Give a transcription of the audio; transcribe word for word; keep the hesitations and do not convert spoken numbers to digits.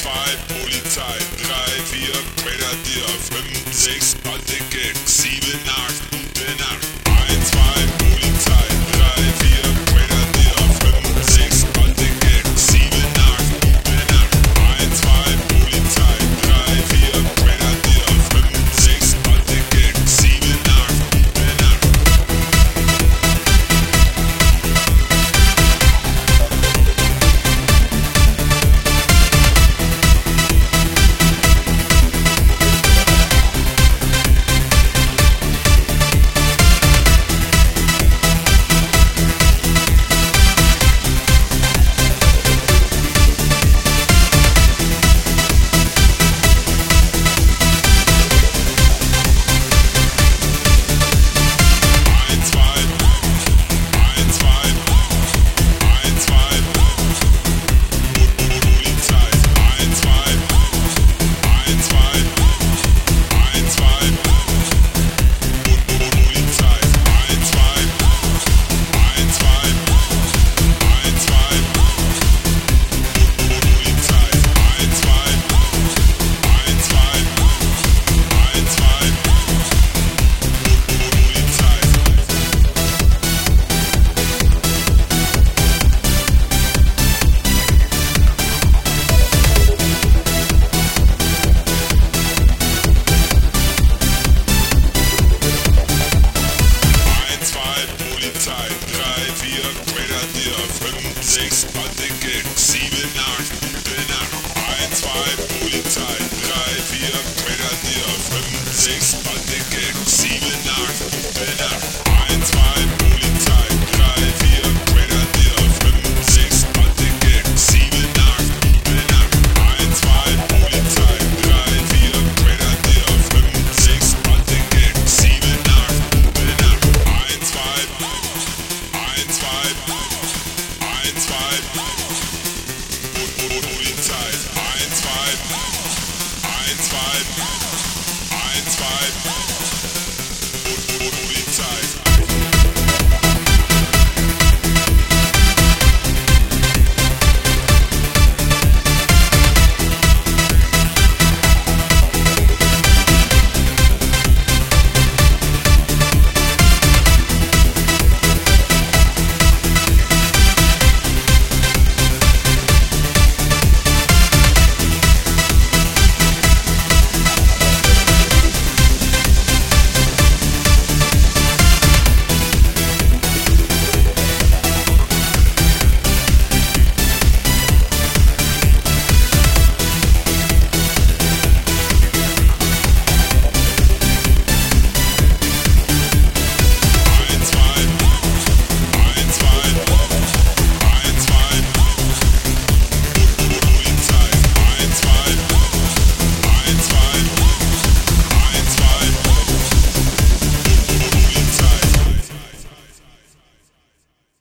zwei Polizei, drei, vier Grenadier, fünf, sechs Banditen, sieben, acht, gute Nacht. eins, zwei Polizei, drei, vier Grenadier, fünf, sechs Banditen, sieben, acht, gute Nacht. eins, zwei Polizei, drei, vier Grenadier, fünf, sechs Banditen, sieben, acht, gute Nacht. sechs Banditen, sieben, acht, gute Nacht. eins, zwei Polizei, drei, vier Grenadier, fünf, sechs